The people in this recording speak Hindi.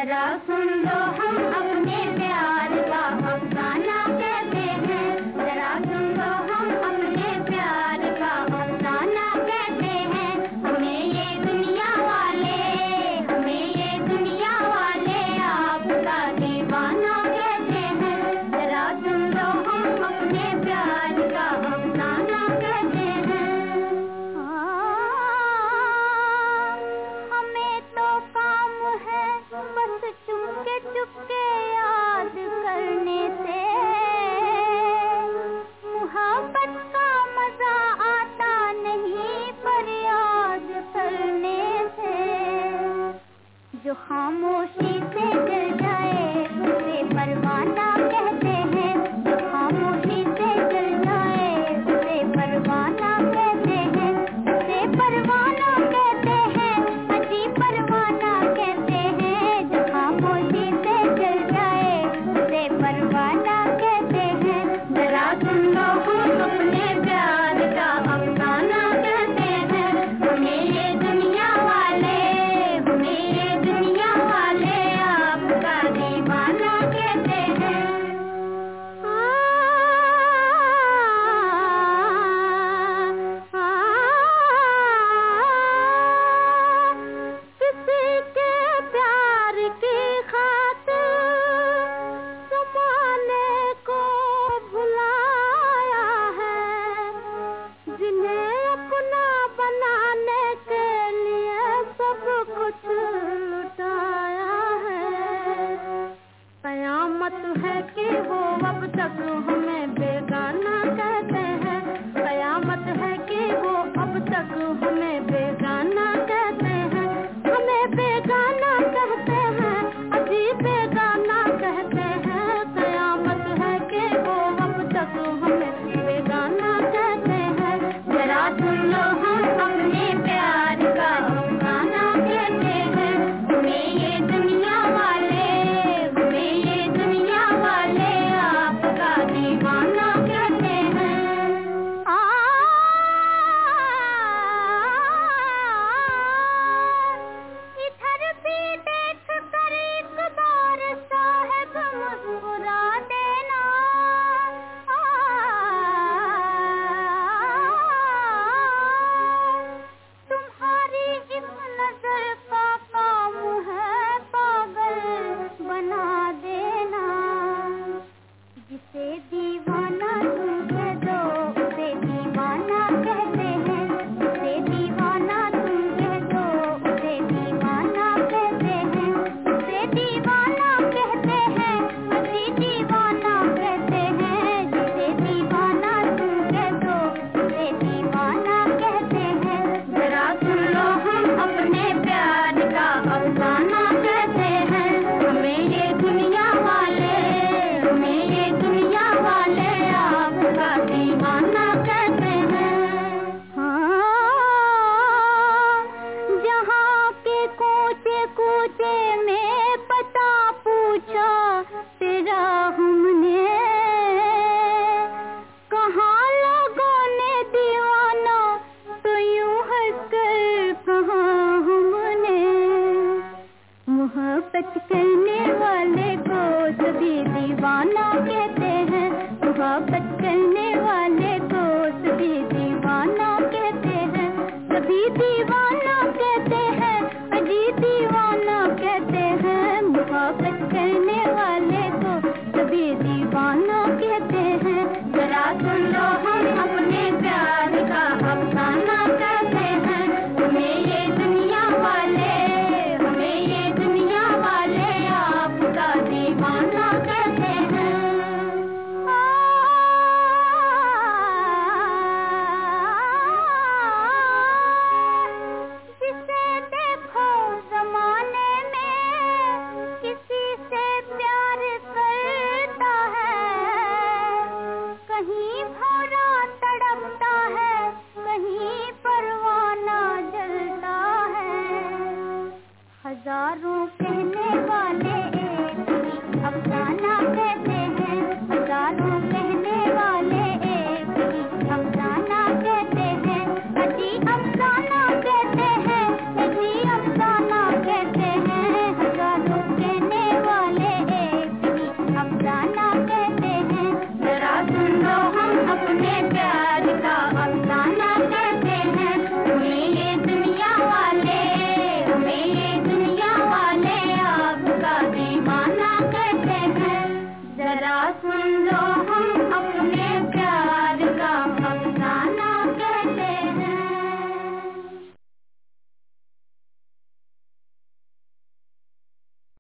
जरा सुन लो हम अपने प्यार का अफसाना कहते हैं, जरा सुन लो हम अपने प्यार का अफसाना कहते हैं। हमें ये दुनिया वाले आपका दीवाना कहते हैं, जरा सुन लो हम अपने प्यार का अफसाना कहते हैं। हमें तो काम है बस चुपके चुपके याद करने से, मोहब्बत का मजा आता नहीं पर याद करने से। जो खामोशी से जल जाए उसे परवाना कहते हैं, जो खामोशी से जल जाए उसे परवाना कहते हैं, उसे परवाना कहते हैं, अजी परवाना कहते हैं। जो खामोशी से जल जाए उसे परवाना कहते हैं, जरा सुन लो हम अपने प्यार का अफसाना कहते हैं। हमें ये दुनिया वाले आपका दीवाना कहते हैं। किसी के प्यार की खातिर ज़माने को भुलाया है, जिन्हें अपना बनाने के लिए सब कुछ लुटाया है। कयामत है कि वो अब तक हमें बेगाना कहते हैं, कयामत है कि वो अब तक हमें बेगाना कहते हैं, हमें बेगाना कहते हैं, अजी बेगाना कहते हैं। कयामत है कि वो अब तक हमें बेगाना कहते हैं, जरा सुन लो हम अपने प्यार का अफसाना कहते हैं। हमें ये दुनिया वाले आपका दीवाना कहते हैं। इधर भी देख कर एक बार साहब मुस्कुरा देना, तुम्हारी इस नजर का काम है पागल बना देना। जिसे दीवाना तुम कह दो उसे दीवाना कहते हैं, जिसे दीवाना तुम कह दो उसे दीवाना कहते हैं, उसे दीवाना कहते हैं, अजी दीवाना कहते हैं। जिसे दीवाना तुम कह दो उसे दीवाना कहते हैं, जरा सुन लो हम अपने प्यार का अफसाना कहते हैं। हमें ये दुनिया वाले आपका दीवाना कहते हैं। जहाँ के कोचे कोचे में पता पूछा तेरा हमने, कहाँ लोगों ने दीवाना तो यूं हंसकर कहा हमने। मोहब्बत करने वाले को सभी दीवाना कहते हैं, मोहब्बत करने वाले को सभी दीवाना कहते हैं, सभी दीवाना